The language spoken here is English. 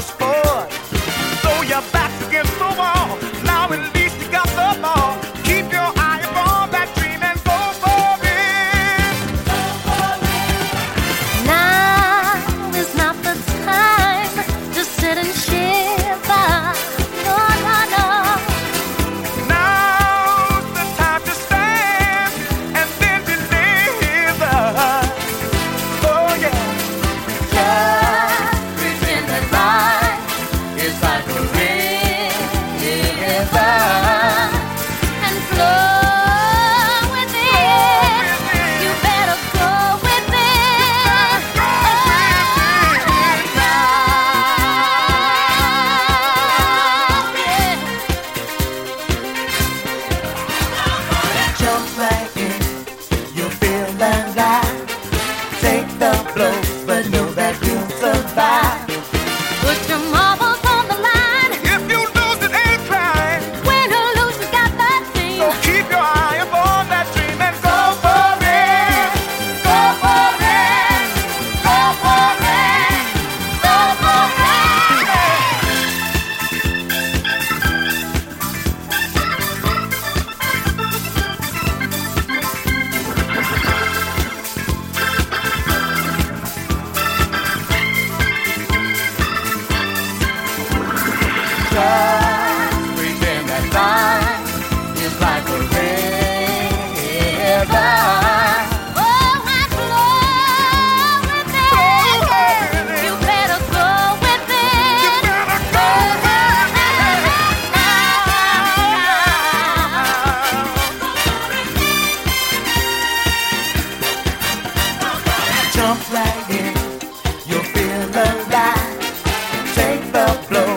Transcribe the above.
sport. Throw your backs against the wall. Now at least you got the ball. Keep your eye upon that dream and go for it. Now is not the time to sit and shiver. No, no, no. Now's the time to stand and then deliver. Oh yeah. Just pretend that life is like a river and flow with it. You better go with it. Jump right in, you feel alive. Take the blows, but know that you'll survive. Put your marbles on the line. If you lose, it ain't crime. Win or lose, you got that thing. So keep your eye upon that dream and go for it. Go for it. Go for it. Go for Just pretend that time is like a river. Oh, and flow with it. You better go with it. You better go Jump right in, you'll feel alive. Take the blow.